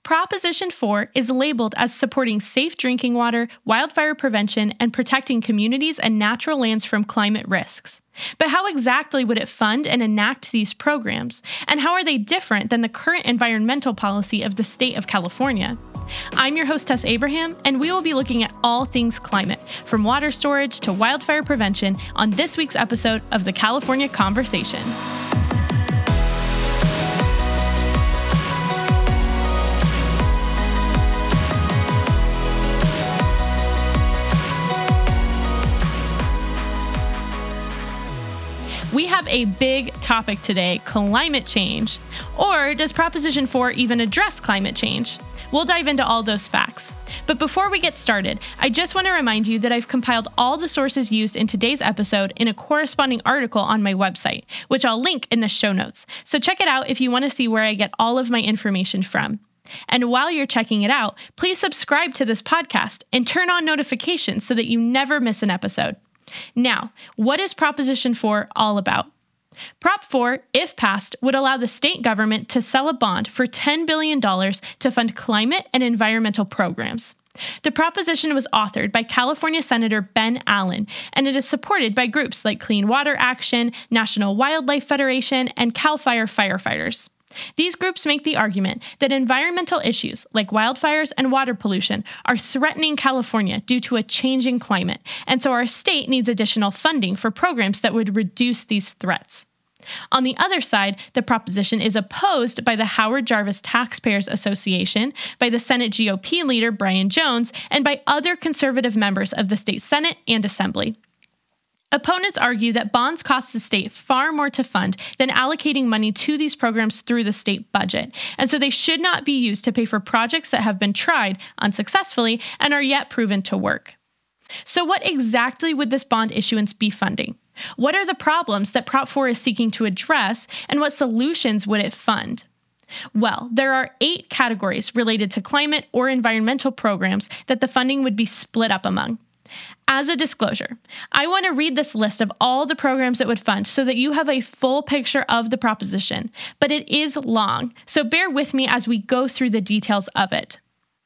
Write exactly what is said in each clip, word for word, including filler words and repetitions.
Proposition four is labeled as supporting safe drinking water, wildfire prevention, and protecting communities and natural lands from climate risks. But how exactly would it fund and enact these programs? And how are they different than the current environmental policy of the state of California? I'm your host, Tess Abraham, and we will be looking at all things climate, from water storage to wildfire prevention, on this week's episode of the California Conversation. We have a big topic today, climate change. Or does Proposition four even address climate change? We'll dive into all those facts. But before we get started, I just want to remind you that I've compiled all the sources used in today's episode in a corresponding article on my website, which I'll link in the show notes. So check it out if you want to see where I get all of my information from. And while you're checking it out, please subscribe to this podcast and turn on notifications so that you never miss an episode. Now, what is Proposition four all about? Prop four, if passed, would allow the state government to sell a bond for ten billion dollars to fund climate and environmental programs. The proposition was authored by California Senator Ben Allen, and it is supported by groups like Clean Water Action, National Wildlife Federation, and CAL FIRE firefighters. These groups make the argument that environmental issues like wildfires and water pollution are threatening California due to a changing climate, and so our state needs additional funding for programs that would reduce these threats. On the other side, the proposition is opposed by the Howard Jarvis Taxpayers Association, by the Senate G O P leader Brian Jones, and by other conservative members of the state Senate and Assembly. Opponents argue that bonds cost the state far more to fund than allocating money to these programs through the state budget, and so they should not be used to pay for projects that have been tried unsuccessfully and are yet proven to work. So what exactly would this bond issuance be funding? What are the problems that Prop four is seeking to address, and what solutions would it fund? Well, there are eight categories related to climate or environmental programs that the funding would be split up among. As a disclosure, I want to read this list of all the programs it would fund so that you have a full picture of the proposition, but it is long, so bear with me as we go through the details of it.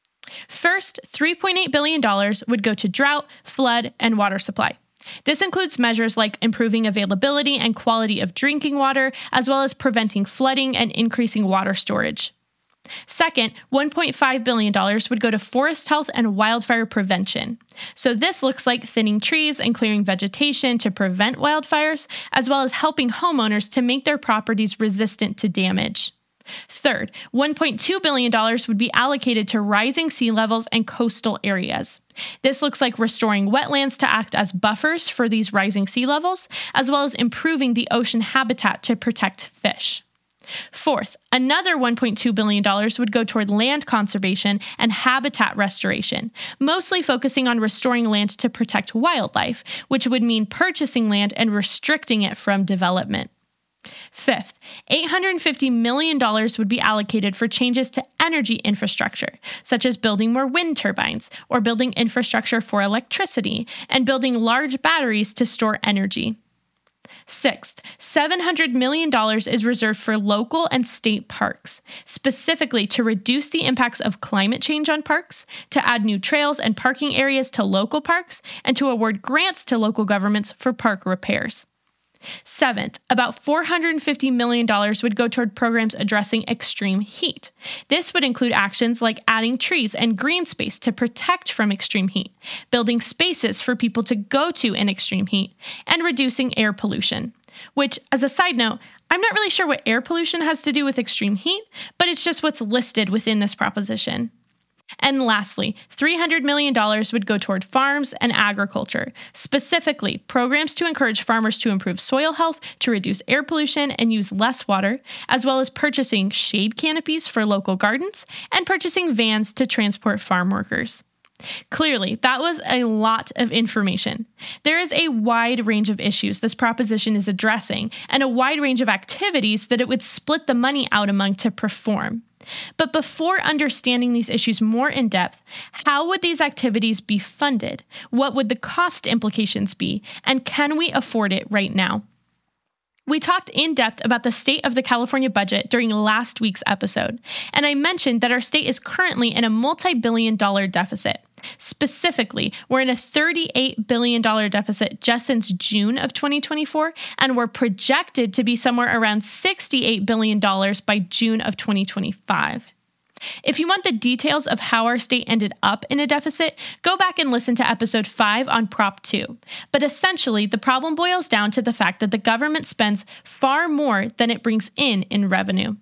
First, three point eight billion dollars would go to drought, flood, and water supply. This includes measures like improving availability and quality of drinking water, as well as preventing flooding and increasing water storage. Second, one point five billion dollars would go to forest health and wildfire prevention. So this looks like thinning trees and clearing vegetation to prevent wildfires, as well as helping homeowners to make their properties resistant to damage. Third, one point two billion dollars would be allocated to rising sea levels and coastal areas. This looks like restoring wetlands to act as buffers for these rising sea levels, as well as improving the ocean habitat to protect fish. Fourth, another one point two billion dollars would go toward land conservation and habitat restoration, mostly focusing on restoring land to protect wildlife, which would mean purchasing land and restricting it from development. Fifth, eight hundred fifty million dollars would be allocated for changes to energy infrastructure, such as building more wind turbines, or building infrastructure for electricity, and building large batteries to store energy. Sixth, seven hundred million dollars is reserved for local and state parks, specifically to reduce the impacts of climate change on parks, to add new trails and parking areas to local parks, and to award grants to local governments for park repairs. Seventh, about four hundred fifty million dollars would go toward programs addressing extreme heat. This would include actions like adding trees and green space to protect from extreme heat, building spaces for people to go to in extreme heat, and reducing air pollution. Which, as a side note, I'm not really sure what air pollution has to do with extreme heat, but it's just what's listed within this proposition. And lastly, three hundred million dollars would go toward farms and agriculture, specifically programs to encourage farmers to improve soil health, to reduce air pollution, and use less water, as well as purchasing shade canopies for local gardens and purchasing vans to transport farm workers. Clearly, that was a lot of information. There is a wide range of issues this proposition is addressing, and a wide range of activities that it would split the money out among to perform. But before understanding these issues more in depth, how would these activities be funded? What would the cost implications be? And can we afford it right now? We talked in depth about the state of the California budget during last week's episode, and I mentioned that our state is currently in a multi-billion dollar deficit. Specifically, we're in a thirty-eight billion dollars deficit just since June of twenty twenty-four, and we're projected to be somewhere around sixty-eight billion dollars by June of twenty twenty-five. If you want the details of how our state ended up in a deficit, go back and listen to episode five on Prop two. But essentially, the problem boils down to the fact that the government spends far more than it brings in in revenue.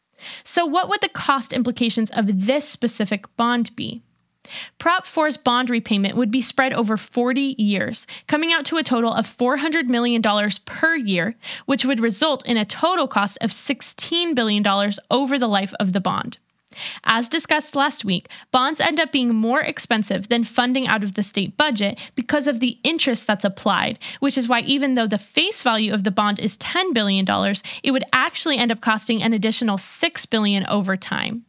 So what would the cost implications of this specific bond be? Prop four's bond repayment would be spread over forty years, coming out to a total of four hundred million dollars per year, which would result in a total cost of sixteen billion dollars over the life of the bond. As discussed last week, bonds end up being more expensive than funding out of the state budget because of the interest that's applied, which is why even though the face value of the bond is ten billion dollars, it would actually end up costing an additional six billion dollars over time.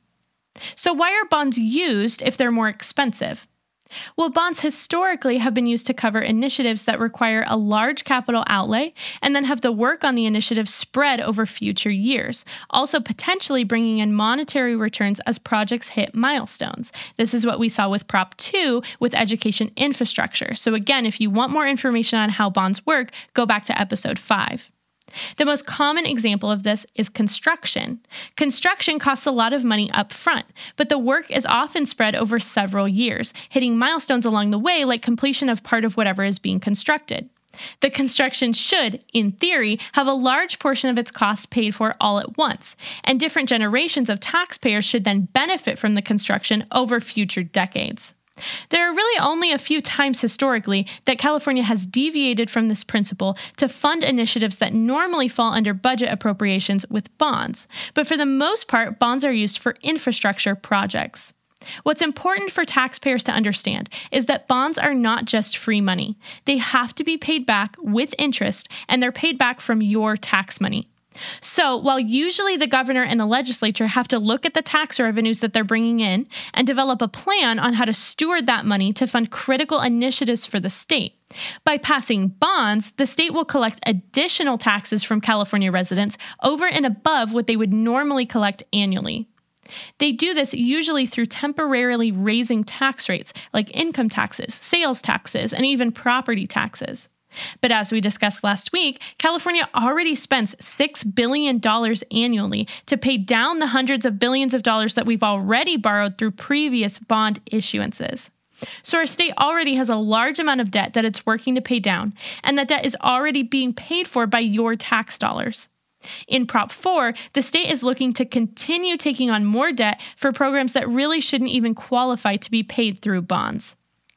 So why are bonds used if they're more expensive? Well, bonds historically have been used to cover initiatives that require a large capital outlay and then have the work on the initiative spread over future years, also potentially bringing in monetary returns as projects hit milestones. This is what we saw with Prop two with education infrastructure. So again, if you want more information on how bonds work, go back to episode five. The most common example of this is construction. Construction costs a lot of money up front, but the work is often spread over several years, hitting milestones along the way like completion of part of whatever is being constructed. The construction should, in theory, have a large portion of its costs paid for all at once, and different generations of taxpayers should then benefit from the construction over future decades. There are really only a few times historically that California has deviated from this principle to fund initiatives that normally fall under budget appropriations with bonds, but for the most part, bonds are used for infrastructure projects. What's important for taxpayers to understand is that bonds are not just free money. They have to be paid back with interest, and they're paid back from your tax money. So, while usually the governor and the legislature have to look at the tax revenues that they're bringing in and develop a plan on how to steward that money to fund critical initiatives for the state, by passing bonds, the state will collect additional taxes from California residents over and above what they would normally collect annually. They do this usually through temporarily raising tax rates like income taxes, sales taxes, and even property taxes. But as we discussed last week, California already spends six billion dollars annually to pay down the hundreds of billions of dollars that we've already borrowed through previous bond issuances. So our state already has a large amount of debt that it's working to pay down, and that debt is already being paid for by your tax dollars. In Prop four, the state is looking to continue taking on more debt for programs that really shouldn't even qualify to be paid through bonds.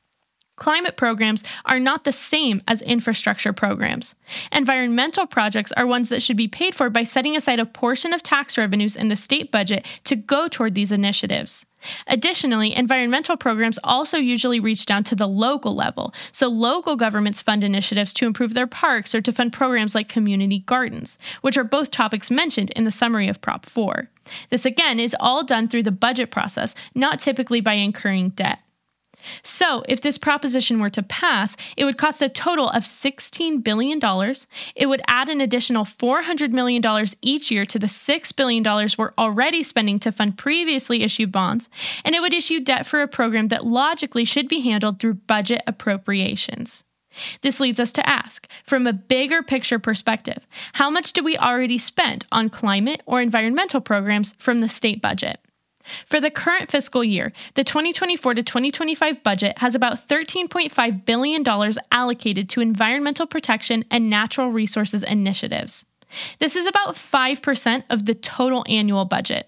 Climate programs are not the same as infrastructure programs. Environmental projects are ones that should be paid for by setting aside a portion of tax revenues in the state budget to go toward these initiatives. Additionally, environmental programs also usually reach down to the local level, so local governments fund initiatives to improve their parks or to fund programs like community gardens, which are both topics mentioned in the summary of Prop four. This again is all done through the budget process, not typically by incurring debt. So, if this proposition were to pass, it would cost a total of sixteen billion dollars, it would add an additional four hundred million dollars each year to the six billion dollars we're already spending to fund previously issued bonds, and it would issue debt for a program that logically should be handled through budget appropriations. This leads us to ask, from a bigger picture perspective, how much do we already spend on climate or environmental programs from the state budget? For the current fiscal year, the twenty twenty-four to twenty twenty-five budget has about thirteen point five billion dollars allocated to environmental protection and natural resources initiatives. This is about five percent of the total annual budget.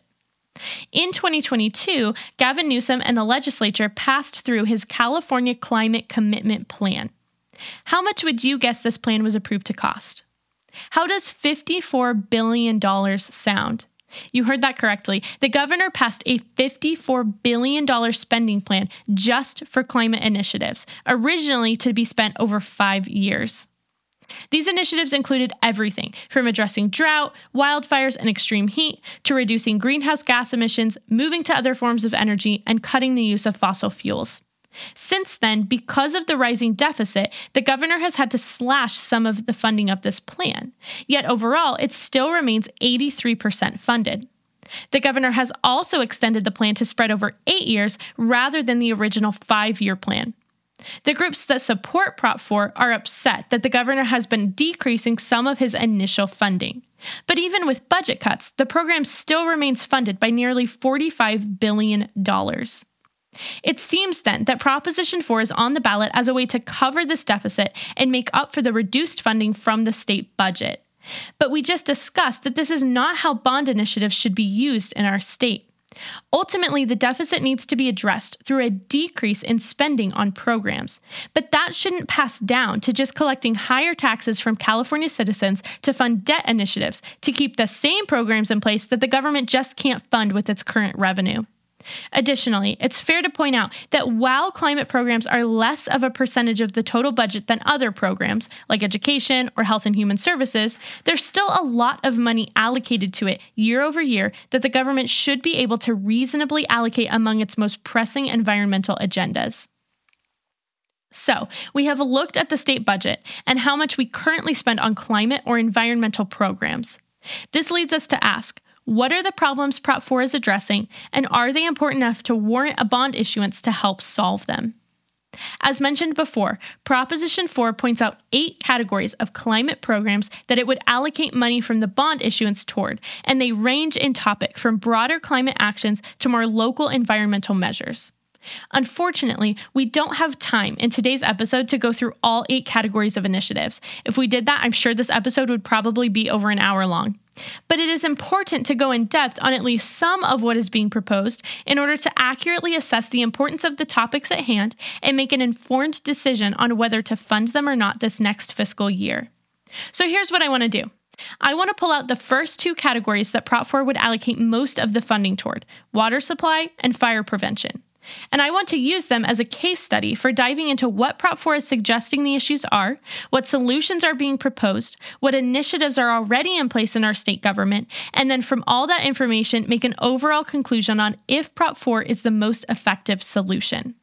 In twenty twenty-two, Gavin Newsom and the legislature passed through his California Climate Commitment Plan. How much would you guess this plan was approved to cost? How does fifty-four billion dollars sound? You heard that correctly. The governor passed a fifty-four billion dollars spending plan just for climate initiatives, originally to be spent over five years. These initiatives included everything from addressing drought, wildfires, and extreme heat, to reducing greenhouse gas emissions, moving to other forms of energy, and cutting the use of fossil fuels. Since then, because of the rising deficit, the governor has had to slash some of the funding of this plan. Yet overall, it still remains eighty-three percent funded. The governor has also extended the plan to spread over eight years rather than the original five-year plan. The groups that support Prop four are upset that the governor has been decreasing some of his initial funding. But even with budget cuts, the program still remains funded by nearly forty-five billion dollars. It seems then that Proposition four is on the ballot as a way to cover this deficit and make up for the reduced funding from the state budget. But we just discussed that this is not how bond initiatives should be used in our state. Ultimately, the deficit needs to be addressed through a decrease in spending on programs. But that shouldn't pass down to just collecting higher taxes from California citizens to fund debt initiatives to keep the same programs in place that the government just can't fund with its current revenue. Additionally, it's fair to point out that while climate programs are less of a percentage of the total budget than other programs, like education or health and human services, there's still a lot of money allocated to it year over year that the government should be able to reasonably allocate among its most pressing environmental agendas. So, we have looked at the state budget and how much we currently spend on climate or environmental programs. This leads us to ask, what are the problems Prop four is addressing, and are they important enough to warrant a bond issuance to help solve them? As mentioned before, Proposition four points out eight categories of climate programs that it would allocate money from the bond issuance toward, and they range in topic from broader climate actions to more local environmental measures. Unfortunately, we don't have time in today's episode to go through all eight categories of initiatives. If we did that, I'm sure this episode would probably be over an hour long. But it is important to go in depth on at least some of what is being proposed in order to accurately assess the importance of the topics at hand and make an informed decision on whether to fund them or not this next fiscal year. So here's what I want to do. I want to pull out the first two categories that Prop four would allocate most of the funding toward: water supply and fire prevention. And I want to use them as a case study for diving into what Prop four is suggesting the issues are, what solutions are being proposed, what initiatives are already in place in our state government, and then from all that information, make an overall conclusion on if Prop four is the most effective solution.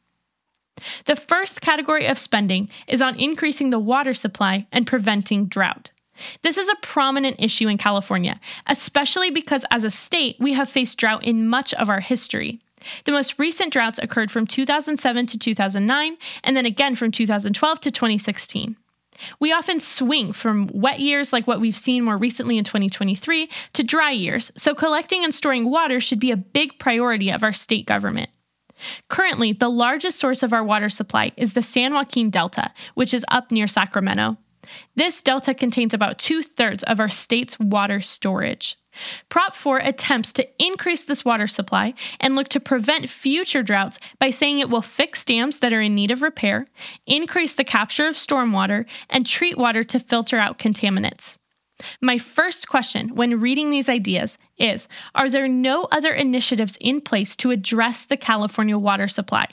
The first category of spending is on increasing the water supply and preventing drought. This is a prominent issue in California, especially because as a state, we have faced drought in much of our history. The most recent droughts occurred from two thousand seven to two thousand nine, and then again from two thousand twelve to twenty sixteen. We often swing from wet years like what we've seen more recently in twenty twenty-three to dry years, so collecting and storing water should be a big priority of our state government. Currently, the largest source of our water supply is the San Joaquin Delta, which is up near Sacramento. This delta contains about two-thirds of our state's water storage. Prop four attempts to increase this water supply and look to prevent future droughts by saying it will fix dams that are in need of repair, increase the capture of stormwater, and treat water to filter out contaminants. My first question when reading these ideas is, are there no other initiatives in place to address the California water supply?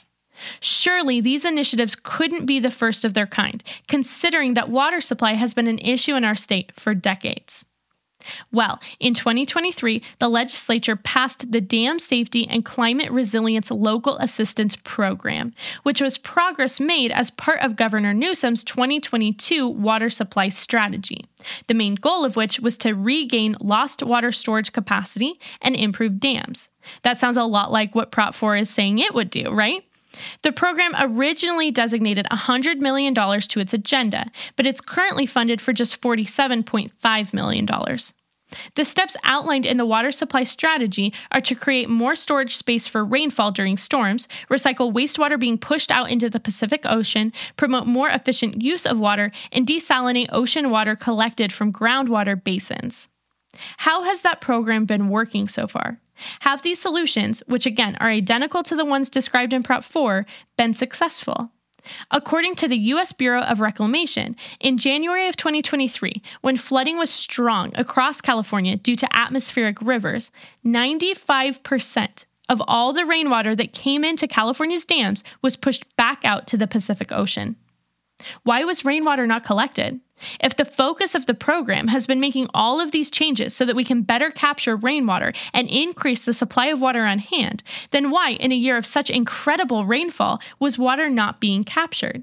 Surely these initiatives couldn't be the first of their kind, considering that water supply has been an issue in our state for decades. Well, in twenty twenty-three, the legislature passed the Dam Safety and Climate Resilience Local Assistance Program, which was progress made as part of Governor Newsom's twenty twenty-two water supply strategy, the main goal of which was to regain lost water storage capacity and improve dams. That sounds a lot like what Prop four is saying it would do, right? The program originally designated one hundred million dollars to its agenda, but it's currently funded for just forty-seven point five million dollars. The steps outlined in the water supply strategy are to create more storage space for rainfall during storms, recycle wastewater being pushed out into the Pacific Ocean, promote more efficient use of water, and desalinate ocean water collected from groundwater basins. How has that program been working so far? Have these solutions, which again are identical to the ones described in Prop four, been successful? According to the U S Bureau of Reclamation, in January of twenty twenty-three, when flooding was strong across California due to atmospheric rivers, ninety-five percent of all the rainwater that came into California's dams was pushed back out to the Pacific Ocean. Why was rainwater not collected? If the focus of the program has been making all of these changes so that we can better capture rainwater and increase the supply of water on hand, then why, in a year of such incredible rainfall, was water not being captured?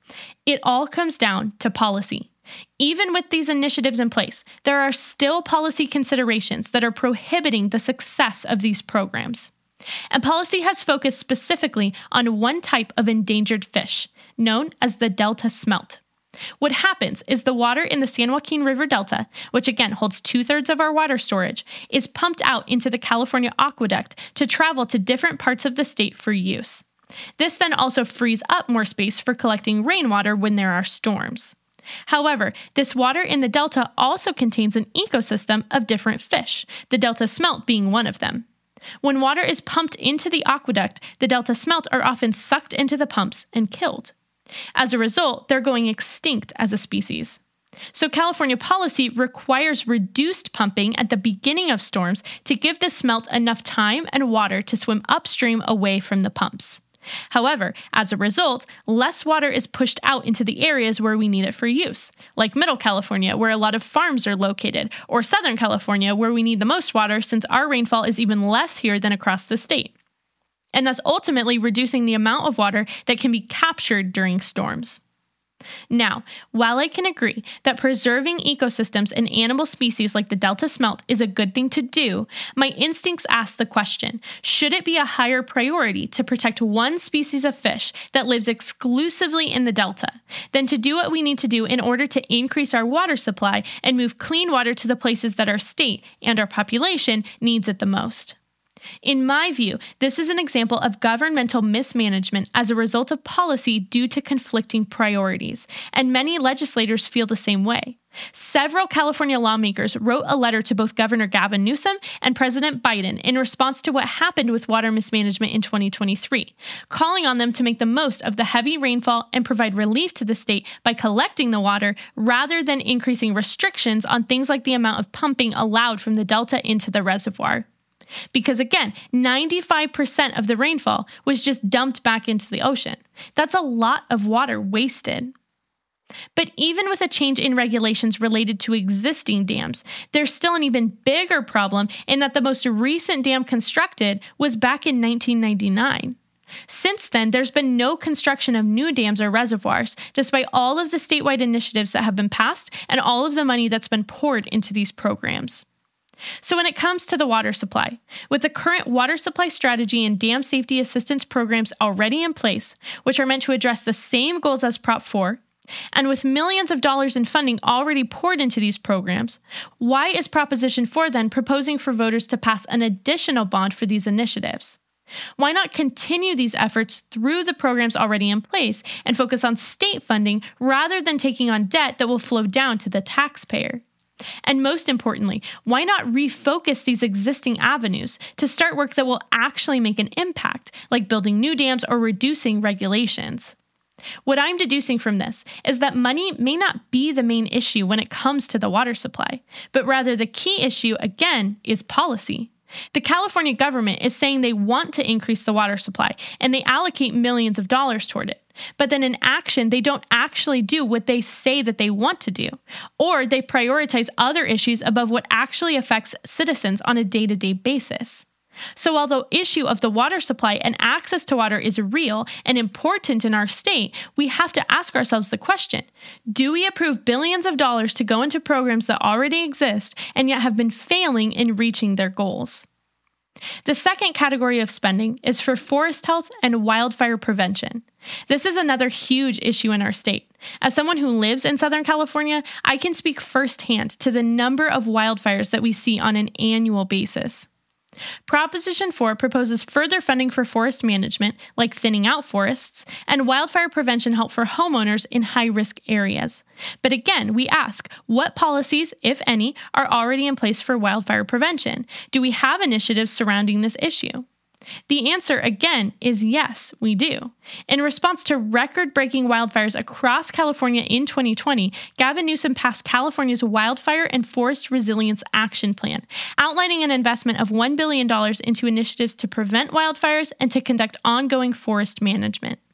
It all comes down to policy. Even with these initiatives in place, there are still policy considerations that are prohibiting the success of these programs. And policy has focused specifically on one type of endangered fish, known as the Delta smelt. What happens is the water in the San Joaquin River Delta, which again holds two-thirds of our water storage, is pumped out into the California aqueduct to travel to different parts of the state for use. This then also frees up more space for collecting rainwater when there are storms. However, this water in the Delta also contains an ecosystem of different fish, the Delta smelt being one of them. When water is pumped into the aqueduct, the Delta smelt are often sucked into the pumps and killed. As a result, they're going extinct as a species. So California policy requires reduced pumping at the beginning of storms to give the smelt enough time and water to swim upstream away from the pumps. However, as a result, less water is pushed out into the areas where we need it for use, like Middle California, where a lot of farms are located, or Southern California, where we need the most water since our rainfall is even less here than across the state. And thus ultimately reducing the amount of water that can be captured during storms. Now, while I can agree that preserving ecosystems and animal species like the Delta smelt is a good thing to do, my instincts ask the question, should it be a higher priority to protect one species of fish that lives exclusively in the Delta than to do what we need to do in order to increase our water supply and move clean water to the places that our state and our population needs it the most? In my view, this is an example of governmental mismanagement as a result of policy due to conflicting priorities, and many legislators feel the same way. Several California lawmakers wrote a letter to both Governor Gavin Newsom and President Biden in response to what happened with water mismanagement in twenty twenty-three, calling on them to make the most of the heavy rainfall and provide relief to the state by collecting the water rather than increasing restrictions on things like the amount of pumping allowed from the Delta into the reservoir. Because again, ninety-five percent of the rainfall was just dumped back into the ocean. That's a lot of water wasted. But even with a change in regulations related to existing dams, there's still an even bigger problem in that the most recent dam constructed was back in nineteen ninety-nine. Since then, there's been no construction of new dams or reservoirs, despite all of the statewide initiatives that have been passed and all of the money that's been poured into these programs. So when it comes to the water supply, with the current water supply strategy and dam safety assistance programs already in place, which are meant to address the same goals as Prop four, and with millions of dollars in funding already poured into these programs, why is Proposition four then proposing for voters to pass an additional bond for these initiatives? Why not continue these efforts through the programs already in place and focus on state funding rather than taking on debt that will flow down to the taxpayer? And most importantly, why not refocus these existing avenues to start work that will actually make an impact, like building new dams or reducing regulations? What I'm deducing from this is that money may not be the main issue when it comes to the water supply, but rather the key issue, again, is policy. The California government is saying they want to increase the water supply, and they allocate millions of dollars toward it. But then in action, they don't actually do what they say that they want to do, or they prioritize other issues above what actually affects citizens on a day-to-day basis. So while the issue of the water supply and access to water is real and important in our state, we have to ask ourselves the question, do we approve billions of dollars to go into programs that already exist and yet have been failing in reaching their goals? The second category of spending is for forest health and wildfire prevention. This is another huge issue in our state. As someone who lives in Southern California, I can speak firsthand to the number of wildfires that we see on an annual basis. Proposition four proposes further funding for forest management, like thinning out forests, and wildfire prevention help for homeowners in high-risk areas. But again, we ask, what policies, if any, are already in place for wildfire prevention? Do we have initiatives surrounding this issue? The answer, again, is yes, we do. In response to record-breaking wildfires across California in twenty twenty, Gavin Newsom passed California's Wildfire and Forest Resilience Action Plan, outlining an investment of one billion dollars into initiatives to prevent wildfires and to conduct ongoing forest management.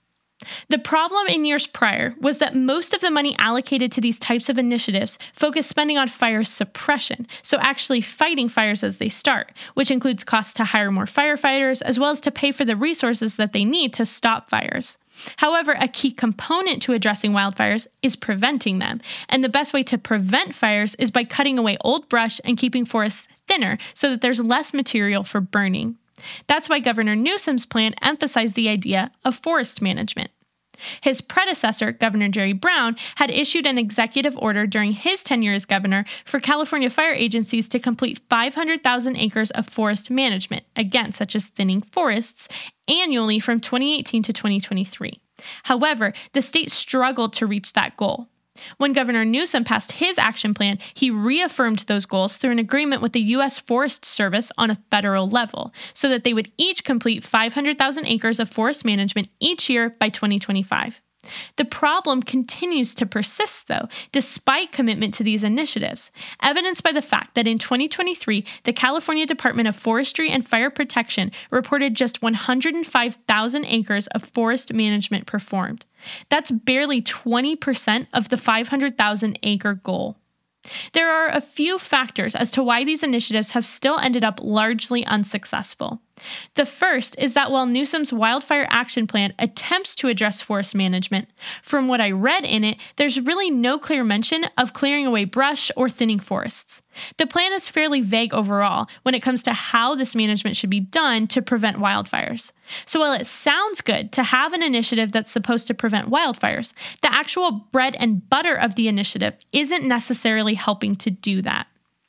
The problem in years prior was that most of the money allocated to these types of initiatives focused spending on fire suppression, so actually fighting fires as they start, which includes costs to hire more firefighters as well as to pay for the resources that they need to stop fires. However, a key component to addressing wildfires is preventing them, and the best way to prevent fires is by cutting away old brush and keeping forests thinner so that there's less material for burning. That's why Governor Newsom's plan emphasized the idea of forest management. His predecessor, Governor Jerry Brown, had issued an executive order during his tenure as governor for California fire agencies to complete five hundred thousand acres of forest management, again, such as thinning forests, annually from twenty eighteen to twenty twenty-three. However, the state struggled to reach that goal. When Governor Newsom passed his action plan, he reaffirmed those goals through an agreement with the U S Forest Service on a federal level, so that they would each complete five hundred thousand acres of forest management each year by twenty twenty-five. The problem continues to persist, though, despite commitment to these initiatives, evidenced by the fact that in twenty twenty-three, the California Department of Forestry and Fire Protection reported just one hundred five thousand acres of forest management performed. That's barely twenty percent of the five hundred thousand acre goal. There are a few factors as to why these initiatives have still ended up largely unsuccessful. The first is that while Newsom's Wildfire Action Plan attempts to address forest management, from what I read in it, there's really no clear mention of clearing away brush or thinning forests. The plan is fairly vague overall when it comes to how this management should be done to prevent wildfires. So while it sounds good to have an initiative that's supposed to prevent wildfires, the actual bread and butter of the initiative isn't necessarily helping to do that.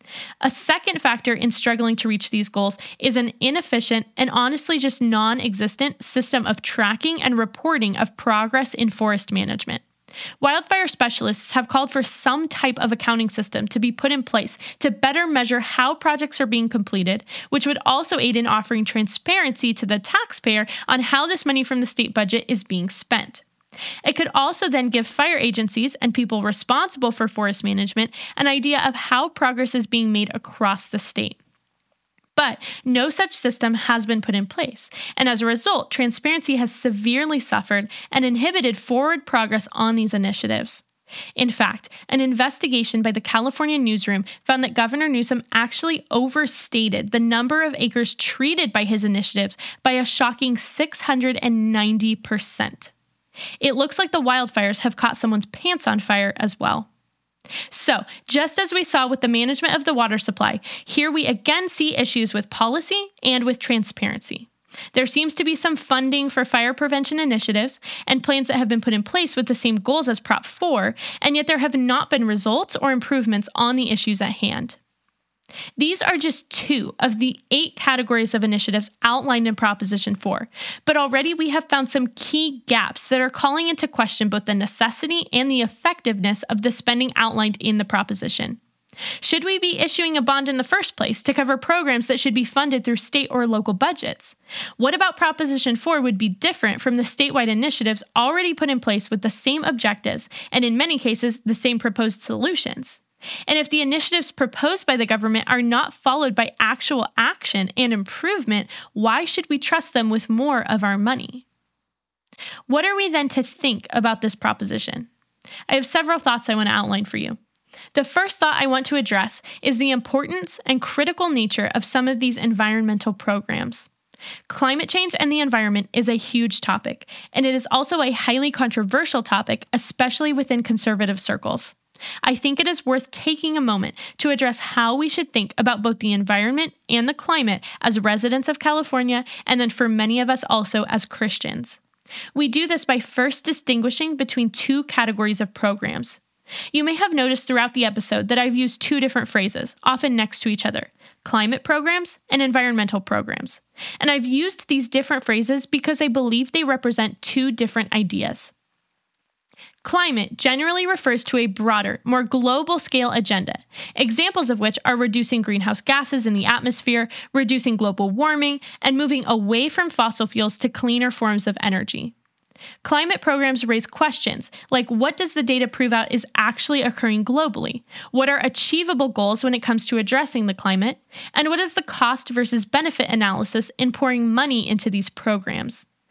A second factor in struggling to reach these goals is an inefficient and honestly just non-existent system of tracking and reporting of progress in forest management. Wildfire specialists have called for some type of accounting system to be put in place to better measure how projects are being completed, which would also aid in offering transparency to the taxpayer on how this money from the state budget is being spent. It could also then give fire agencies and people responsible for forest management an idea of how progress is being made across the state. But no such system has been put in place, and as a result, transparency has severely suffered and inhibited forward progress on these initiatives. In fact, an investigation by the California Newsroom found that Governor Newsom actually overstated the number of acres treated by his initiatives by a shocking six hundred ninety percent. It looks like the wildfires have caught someone's pants on fire as well. So, just as we saw with the management of the water supply, here we again see issues with policy and with transparency. There seems to be some funding for fire prevention initiatives and plans that have been put in place with the same goals as Prop four, and yet there have not been results or improvements on the issues at hand. These are just two of the eight categories of initiatives outlined in Proposition four, but already we have found some key gaps that are calling into question both the necessity and the effectiveness of the spending outlined in the proposition. Should we be issuing a bond in the first place to cover programs that should be funded through state or local budgets? What about Proposition four would be different from the statewide initiatives already put in place with the same objectives and in many cases the same proposed solutions? And if the initiatives proposed by the government are not followed by actual action and improvement, why should we trust them with more of our money? What are we then to think about this proposition? I have several thoughts I want to outline for you. The first thought I want to address is the importance and critical nature of some of these environmental programs. Climate change and the environment is a huge topic, and it is also a highly controversial topic, especially within conservative circles. I think it is worth taking a moment to address how we should think about both the environment and the climate as residents of California, and then for many of us also as Christians. We do this by first distinguishing between two categories of programs. You may have noticed throughout the episode that I've used two different phrases, often next to each other: climate programs and environmental programs. And I've used these different phrases because I believe they represent two different ideas. Climate generally refers to a broader, more global scale agenda, examples of which are reducing greenhouse gases in the atmosphere, reducing global warming, and moving away from fossil fuels to cleaner forms of energy. Climate programs raise questions like, what does the data prove out is actually occurring globally? What are achievable goals when it comes to addressing the climate? And what is the cost versus benefit analysis in pouring money into these programs?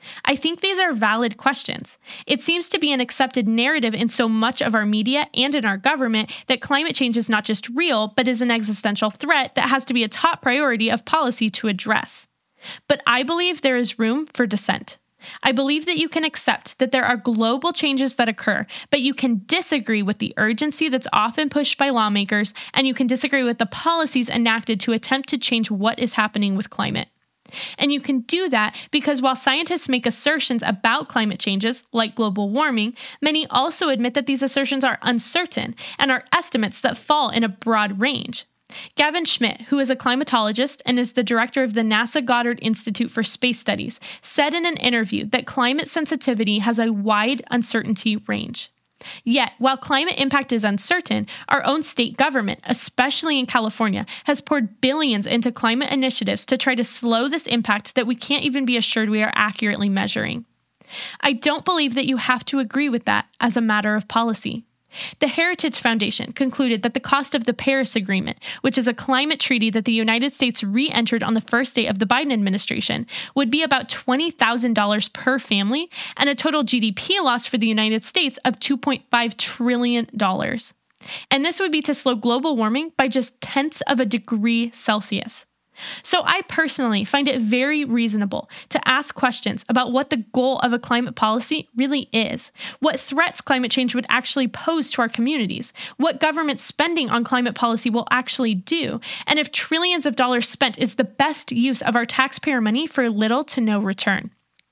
I think these are valid questions. It seems to be an accepted narrative in so much of our media and in our government that climate change is not just real, but is an existential threat that has to be a top priority of policy to address. But I believe there is room for dissent. I believe that you can accept that there are global changes that occur, but you can disagree with the urgency that's often pushed by lawmakers, and you can disagree with the policies enacted to attempt to change what is happening with climate. And you can do that because while scientists make assertions about climate changes, like global warming, many also admit that these assertions are uncertain and are estimates that fall in a broad range. Gavin Schmidt, who is a climatologist and is the director of the NASA Goddard Institute for Space Studies, said in an interview that climate sensitivity has a wide uncertainty range. Yet, while climate impact is uncertain, our own state government, especially in California, has poured billions into climate initiatives to try to slow this impact that we can't even be assured we are accurately measuring. I don't believe that you have to agree with that as a matter of policy. The Heritage Foundation concluded that the cost of the Paris Agreement, which is a climate treaty that the United States re-entered on the first day of the Biden administration, would be about twenty thousand dollars per family and a total G D P loss for the United States of two point five trillion dollars. And this would be to slow global warming by just tenths of a degree Celsius. So I personally find it very reasonable to ask questions about what the goal of a climate policy really is, what threats climate change would actually pose to our communities, what government spending on climate policy will actually do, and if trillions of dollars spent is the best use of our taxpayer money for little to no return.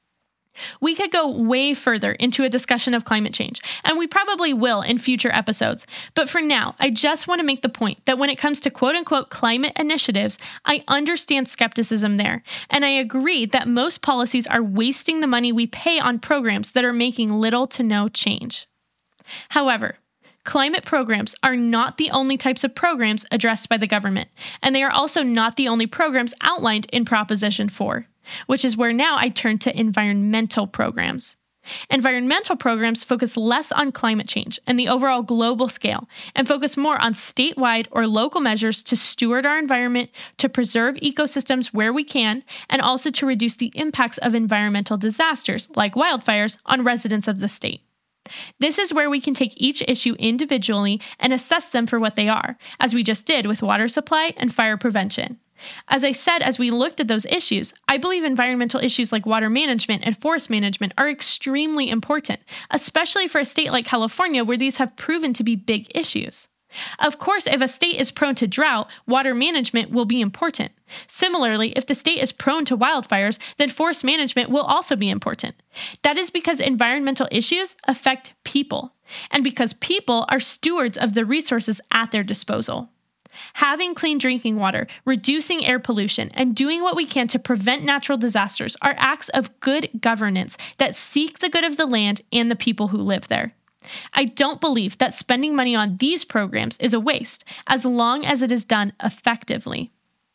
We could go way further into a discussion of climate change, and we probably will in future episodes. But for now, I just want to make the point that when it comes to quote-unquote climate initiatives, I understand skepticism there, and I agree that most policies are wasting the money we pay on programs that are making little to no change. However, climate programs are not the only types of programs addressed by the government, and they are also not the only programs outlined in Proposition four. Which is where now I turn to environmental programs. Environmental programs focus less on climate change and the overall global scale, and focus more on statewide or local measures to steward our environment, to preserve ecosystems where we can, and also to reduce the impacts of environmental disasters, like wildfires, on residents of the state. This is where we can take each issue individually and assess them for what they are, as we just did with water supply and fire prevention. As I said, as we looked at those issues, I believe environmental issues like water management and forest management are extremely important, especially for a state like California where these have proven to be big issues. Of course, if a state is prone to drought, water management will be important. Similarly, if the state is prone to wildfires, then forest management will also be important. That is because environmental issues affect people, and because people are stewards of the resources at their disposal. Having clean drinking water, reducing air pollution, and doing what we can to prevent natural disasters are acts of good governance that seek the good of the land and the people who live there. I don't believe that spending money on these programs is a waste, as long as it is done effectively.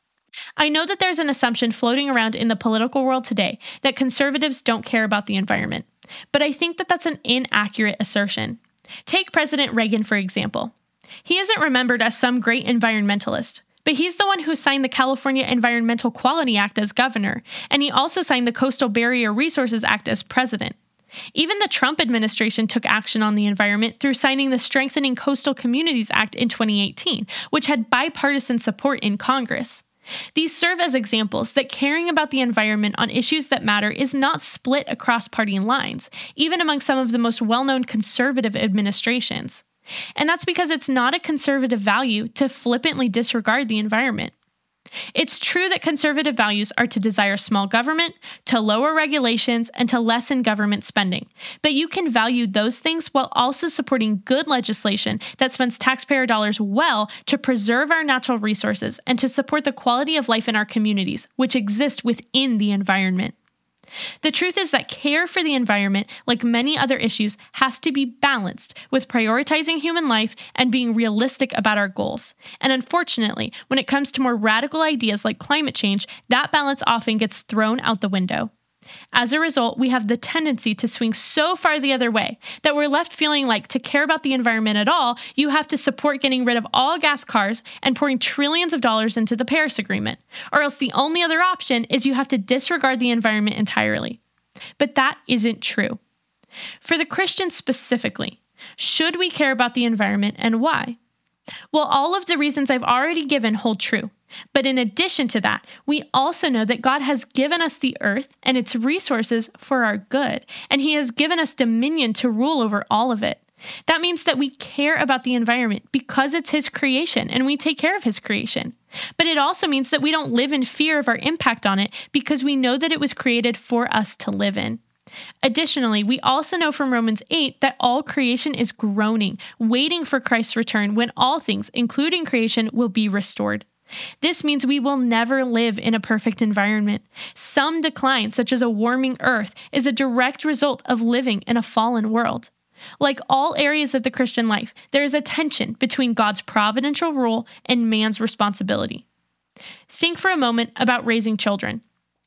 I know that there's an assumption floating around in the political world today that conservatives don't care about the environment, but I think that that's an inaccurate assertion. Take President Reagan, for example. He isn't remembered as some great environmentalist, but he's the one who signed the California Environmental Quality Act as governor, and he also signed the Coastal Barrier Resources Act as president. Even the Trump administration took action on the environment through signing the Strengthening Coastal Communities Act in twenty eighteen, which had bipartisan support in Congress. These serve as examples that caring about the environment on issues that matter is not split across party lines, even among some of the most well-known conservative administrations. And that's because it's not a conservative value to flippantly disregard the environment. It's true that conservative values are to desire small government, to lower regulations, and to lessen government spending. But you can value those things while also supporting good legislation that spends taxpayer dollars well to preserve our natural resources and to support the quality of life in our communities, which exist within the environment. The truth is that care for the environment, like many other issues, has to be balanced with prioritizing human life and being realistic about our goals. And unfortunately, when it comes to more radical ideas like climate change, that balance often gets thrown out the window. As a result, we have the tendency to swing so far the other way that we're left feeling like to care about the environment at all, you have to support getting rid of all gas cars and pouring trillions of dollars into the Paris Agreement, or else the only other option is you have to disregard the environment entirely. But that isn't true. For the Christian specifically, should we care about the environment and why? Well, all of the reasons I've already given hold true. But in addition to that, we also know that God has given us the earth and its resources for our good, and He has given us dominion to rule over all of it. That means that we care about the environment because it's His creation and we take care of His creation. But it also means that we don't live in fear of our impact on it because we know that it was created for us to live in. Additionally, we also know from Romans eight that all creation is groaning, waiting for Christ's return when all things, including creation, will be restored. This means we will never live in a perfect environment. Some decline, such as a warming earth, is a direct result of living in a fallen world. Like all areas of the Christian life, there is a tension between God's providential rule and man's responsibility. Think for a moment about raising children.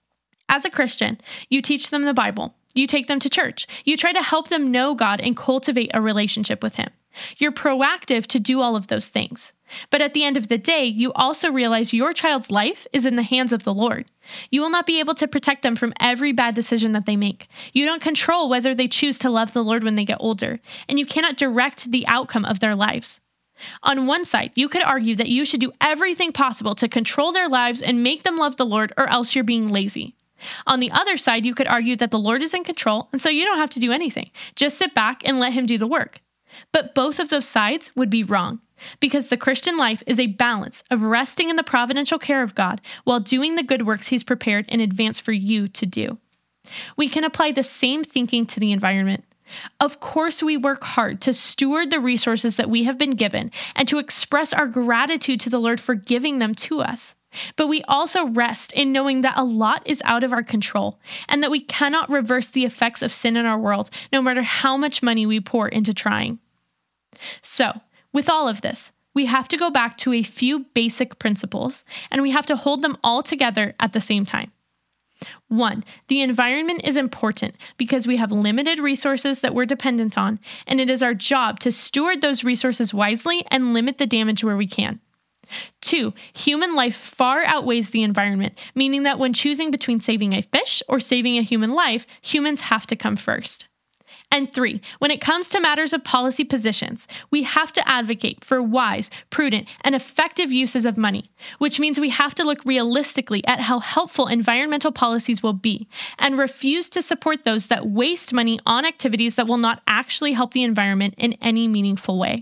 As a Christian, you teach them the Bible. You take them to church. You try to help them know God and cultivate a relationship with Him. You're proactive to do all of those things. But at the end of the day, you also realize your child's life is in the hands of the Lord. You will not be able to protect them from every bad decision that they make. You don't control whether they choose to love the Lord when they get older, and you cannot direct the outcome of their lives. On one side, you could argue that you should do everything possible to control their lives and make them love the Lord, or else you're being lazy. On the other side, you could argue that the Lord is in control, and so you don't have to do anything. Just sit back and let Him do the work. But both of those sides would be wrong, because the Christian life is a balance of resting in the providential care of God while doing the good works He's prepared in advance for you to do. We can apply the same thinking to the environment. Of course, we work hard to steward the resources that we have been given and to express our gratitude to the Lord for giving them to us. But we also rest in knowing that a lot is out of our control and that we cannot reverse the effects of sin in our world, no matter how much money we pour into trying. So, with all of this, we have to go back to a few basic principles, and we have to hold them all together at the same time. One, the environment is important because we have limited resources that we're dependent on, and it is our job to steward those resources wisely and limit the damage where we can. Two, human life far outweighs the environment, meaning that when choosing between saving a fish or saving a human life, humans have to come first. And three, when it comes to matters of policy positions, we have to advocate for wise, prudent, and effective uses of money, which means we have to look realistically at how helpful environmental policies will be and refuse to support those that waste money on activities that will not actually help the environment in any meaningful way.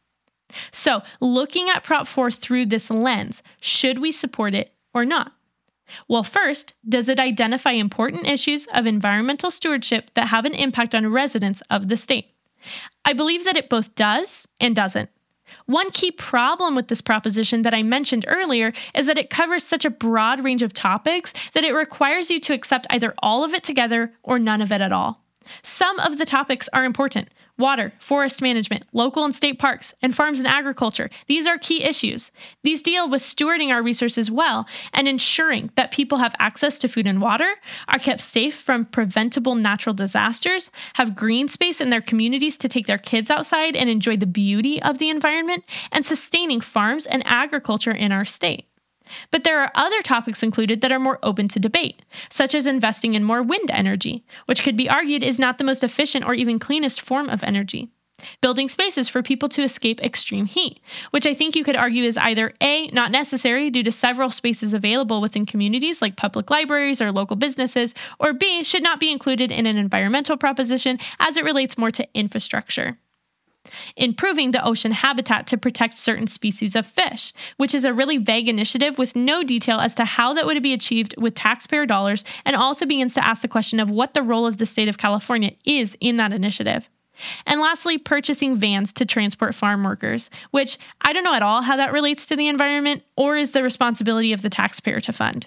So, looking at Prop four through this lens, should we support it or not? Well, first, does it identify important issues of environmental stewardship that have an impact on residents of the state? I believe that it both does and doesn't. One key problem with this proposition that I mentioned earlier is that it covers such a broad range of topics that it requires you to accept either all of it together or none of it at all. Some of the topics are important. Water, forest management, local and state parks, and farms and agriculture. These are key issues. These deal with stewarding our resources well and ensuring that people have access to food and water, are kept safe from preventable natural disasters, have green space in their communities to take their kids outside and enjoy the beauty of the environment, and sustaining farms and agriculture in our state. But there are other topics included that are more open to debate, such as investing in more wind energy, which could be argued is not the most efficient or even cleanest form of energy. Building spaces for people to escape extreme heat, which I think you could argue is either A, not necessary due to several spaces available within communities like public libraries or local businesses, or B, should not be included in an environmental proposition as it relates more to infrastructure. Improving the ocean habitat to protect certain species of fish, which is a really vague initiative with no detail as to how that would be achieved with taxpayer dollars, and also begins to ask the question of what the role of the state of California is in that initiative. And lastly, purchasing vans to transport farm workers, which I don't know at all how that relates to the environment or is the responsibility of the taxpayer to fund.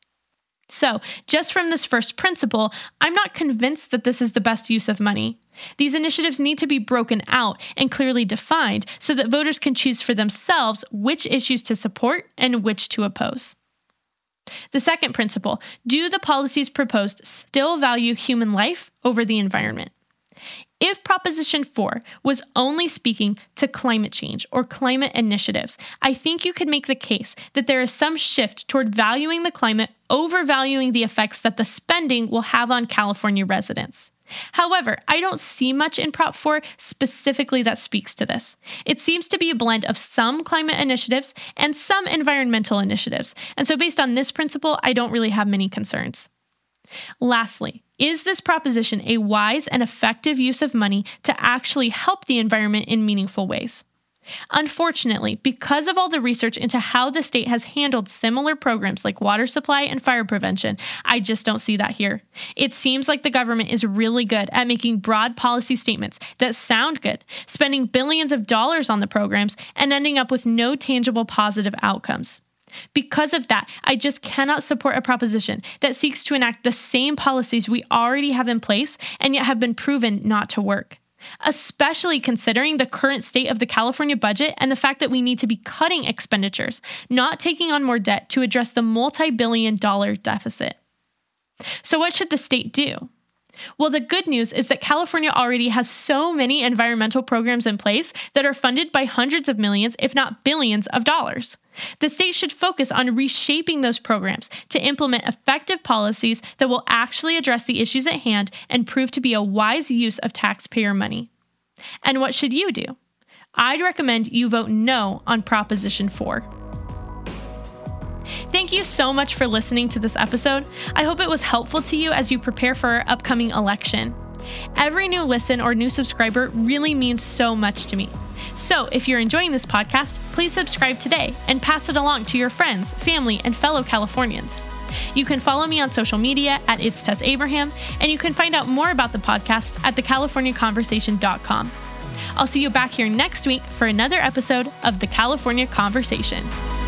So, just from this first principle, I'm not convinced that this is the best use of money. These initiatives need to be broken out and clearly defined so that voters can choose for themselves which issues to support and which to oppose. The second principle, do the policies proposed still value human life over the environment? If Proposition four was only speaking to climate change or climate initiatives, I think you could make the case that there is some shift toward valuing the climate overvaluing the effects that the spending will have on California residents. However, I don't see much in Prop four specifically that speaks to this. It seems to be a blend of some climate initiatives and some environmental initiatives, and so based on this principle, I don't really have many concerns. Lastly, is this proposition a wise and effective use of money to actually help the environment in meaningful ways? Unfortunately, because of all the research into how the state has handled similar programs like water supply and fire prevention, I just don't see that here. It seems like the government is really good at making broad policy statements that sound good, spending billions of dollars on the programs, and ending up with no tangible positive outcomes. Because of that, I just cannot support a proposition that seeks to enact the same policies we already have in place and yet have been proven not to work. Especially considering the current state of the California budget and the fact that we need to be cutting expenditures, not taking on more debt to address the multi-billion dollar deficit. So what should the state do? Well, the good news is that California already has so many environmental programs in place that are funded by hundreds of millions, if not billions, of dollars. The state should focus on reshaping those programs to implement effective policies that will actually address the issues at hand and prove to be a wise use of taxpayer money. And what should you do? I'd recommend you vote no on Proposition four. Thank you so much for listening to this episode. I hope it was helpful to you as you prepare for our upcoming election. Every new listen or new subscriber really means so much to me. So if you're enjoying this podcast, please subscribe today and pass it along to your friends, family, and fellow Californians. You can follow me on social media at It's Tess Abraham, and you can find out more about the podcast at the california conversation dot com. I'll see you back here next week for another episode of The California Conversation.